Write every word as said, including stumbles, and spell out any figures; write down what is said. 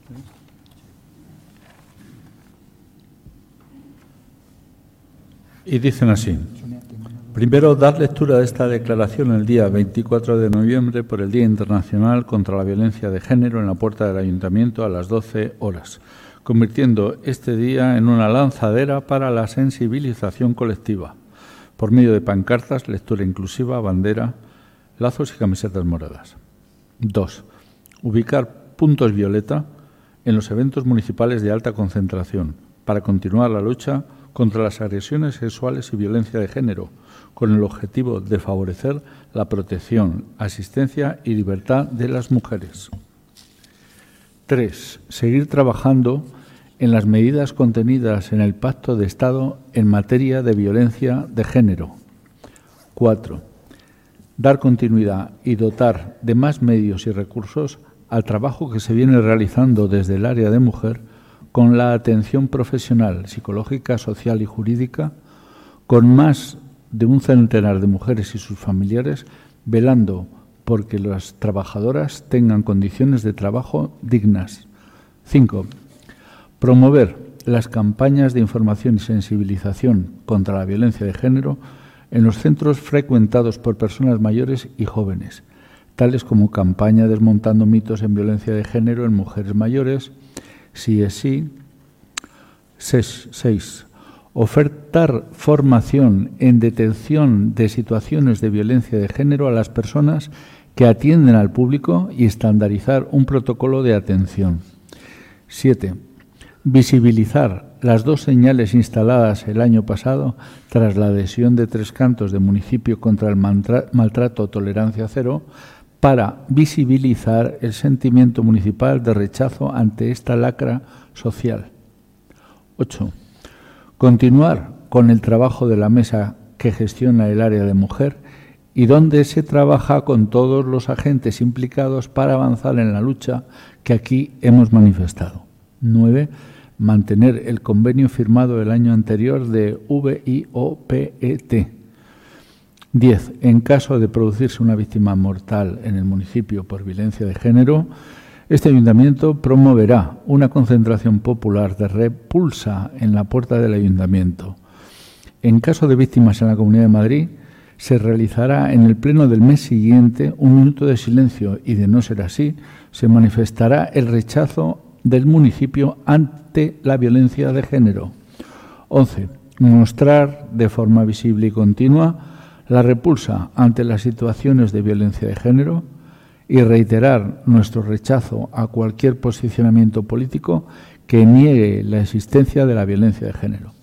Y dicen así. Primero, dar lectura de esta declaración el día veinticuatro de noviembre por el Día Internacional contra la Violencia de Género en la puerta del Ayuntamiento a las doce horas, convirtiendo este día en una lanzadera para la sensibilización colectiva, por medio de pancartas, lectura inclusiva, bandera, lazos y camisetas moradas. Dos, ubicar puntos violeta en los eventos municipales de alta concentración para continuar la lucha contra las agresiones sexuales y violencia de género, con el objetivo de favorecer la protección, asistencia y libertad de las mujeres. Tres, seguir trabajando en las medidas contenidas en el Pacto de Estado en materia de violencia de género. Cuatro, dar continuidad y dotar de más medios y recursos al trabajo que se viene realizando desde el área de mujer con la atención profesional, psicológica, social y jurídica, con más de un centenar de mujeres y sus familiares, velando porque las trabajadoras tengan condiciones de trabajo dignas. Cinco, promover las campañas de información y sensibilización contra la violencia de género en los centros frecuentados por personas mayores y jóvenes, tales como campaña Desmontando mitos en violencia de género en mujeres mayores. Sí es sí. Seis. Ofertar formación en detención de situaciones de violencia de género a las personas que atienden al público y estandarizar un protocolo de atención. Siete. Visibilizar las dos señales instaladas el año pasado tras la adhesión de Tres Cantos de Municipio contra el Maltrato Tolerancia Cero para visibilizar el sentimiento municipal de rechazo ante esta lacra social. Ocho. Continuar con el trabajo de la mesa que gestiona el área de mujer y donde se trabaja con todos los agentes implicados para avanzar en la lucha que aquí hemos manifestado. Nueve. Mantener el convenio firmado el año anterior de V I O P E T. Diez. En caso de producirse una víctima mortal en el municipio por violencia de género, este ayuntamiento promoverá una concentración popular de repulsa en la puerta del ayuntamiento. En caso de víctimas en la Comunidad de Madrid, se realizará en el pleno del mes siguiente un minuto de silencio y, de no ser así, se manifestará el rechazo del municipio ante la violencia de género. Once. Mostrar de forma visible y continua la repulsa ante las situaciones de violencia de género y reiterar nuestro rechazo a cualquier posicionamiento político que niegue la existencia de la violencia de género.